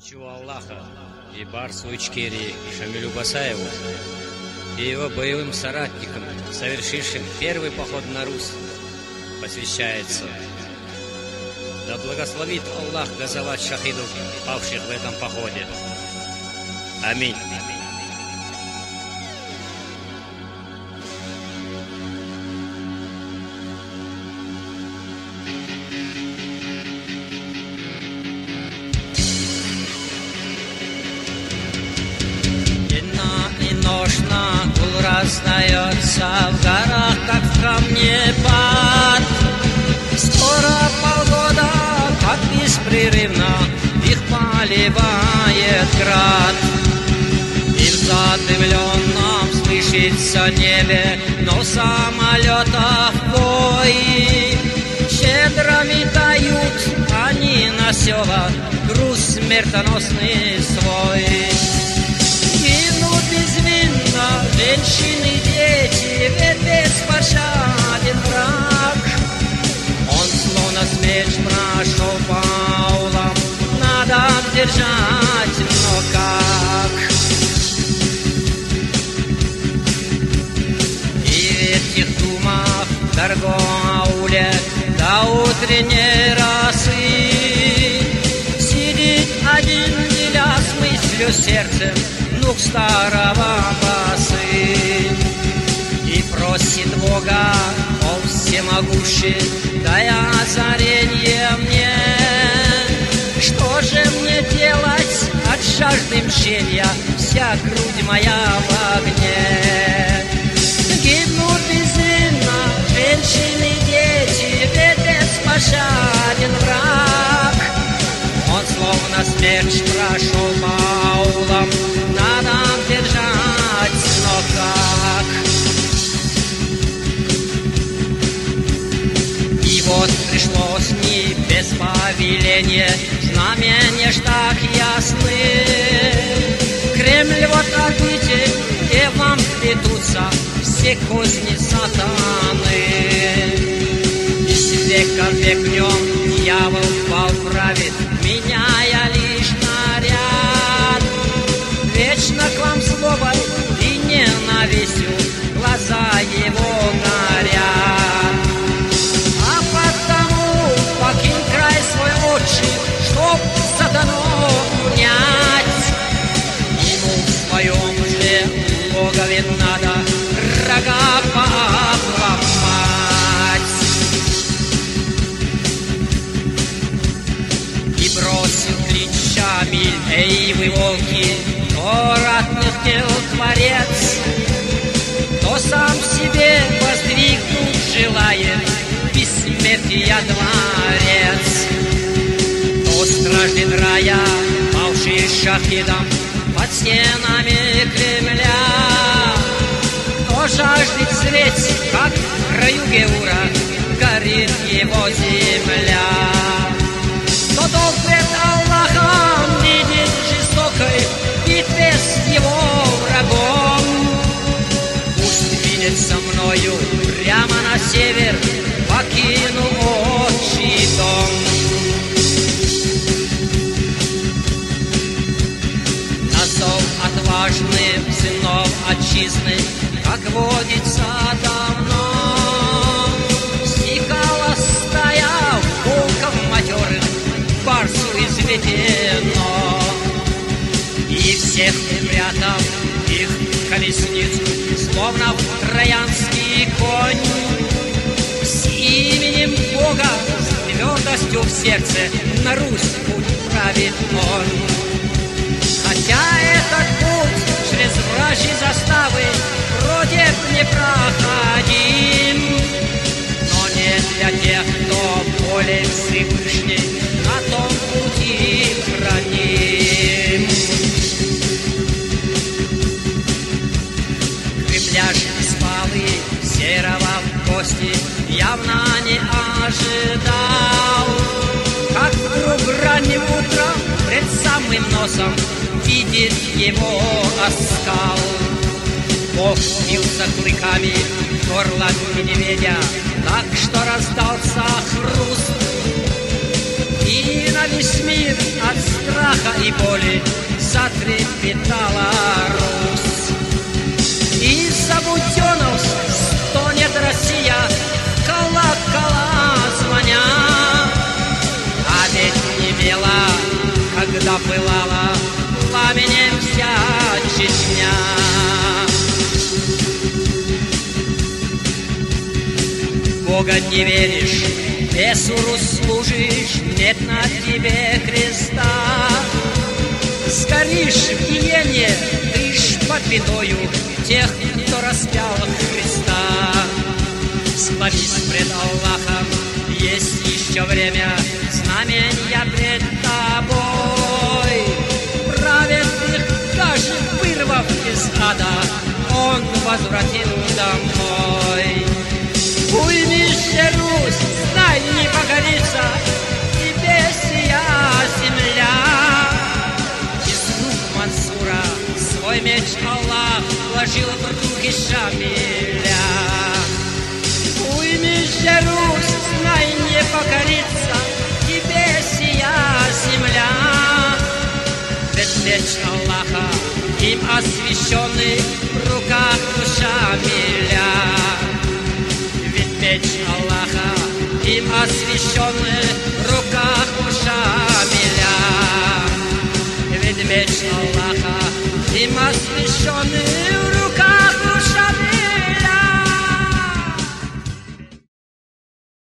Мечу Аллаха и барсу Ичкерии Шамилю Басаеву и его боевым соратникам, совершившим первый поход на Русь, посвящается. Да благословит Аллах газават шахидов, павших в этом походе. Аминь. Гул раздается в горах, как в камнепад. Скоро полгода, как беспрерывно их поливает град. И в задымленном слышится небе, но самолетов бой. Щедро метают они на села груз смертоносный свой. Безвинно женщины, дети, ведь беспощаден враг. Он словно смерч прошел по улам, надо держать, но как? И в этих думах в Даргоауле до утренней росы сидит один деля с мыслью сердцем внук старого басы и просит Бога, о всемогущий, дай озаренье мне. Что же мне делать от жажды мщения, вся грудь моя в огне? Гибнут безвинно женщины, дети, ведь беспощаден враг. Он словно смерч прошел по аулам, надо держать, но как? И вот пришло с небес повеление, знамения ж так ясны. Кремль вот обитель, где вам плетутся все козни сатаны. Из века в век в нем дьявол поправит, меняя лишь наряд. Вечно к вам злобой и ненавистью глаза его горят. А потому покинь край свой отчий, чтоб сатану унять. Ему в своем же логове надо рога пообломать. И бросил клич Шамиль: эй вы, волки, кто ратных дел творец, кто сам себе воздвигнуть желает бессмертия дворец, кто страждет рая, павший шахидом под стенами Кремля, кто жаждет зреть, как в краю Геура горит его земля. Кто долг пред Аллахом видит жестокой битве с его врагом, пусть видит со мною прямо на север, покину отчий дом. На зов отважных сынов отчизны, как водится давно, стекала стая волков матерых, барсу изведено. И всех прятав их колесницу, словно в троянский конь, с именем Бога, с твердостью в сердце на Русь путь правит он. Хотя этот путь через вражьи заставы вроде б непроходим, но не для тех, кто волей Всевышней на том пути храним. Кремляш спал и серого в гости явно не ожидал, как вдруг ранним утром пред самым носом видит его оскал. Бог впился клыками в горло медведя, так что раздался хруст, и И на весь мир от страха и боли затрепетала Русь. Из-за буденовств стонет Россия, колокола звоня. А ведь не мела, когда пылала пламенем вся Чечня. Бога не веришь, бесуру служишь, нет на тебе креста. Сгоришь в гиене, ты ж под бедою тех, кто распял Христа. Склонись пред Аллахом, есть еще время, знамения пред тобой. Праведных даже вырвав из ада, он возвратил домой. Уймись, Русь, знай, не покорится тебе сия земля. Из рук Мансура свой меч Аллах вложил в руки Шамиля. Уймись, Русь, знай, не покорится тебе сия земля. Ведь меч Аллаха, им освященный в руках Шамиля. Меч Аллаха, им освященный в руках Шамиля. Ведь меч Аллаха, им освященный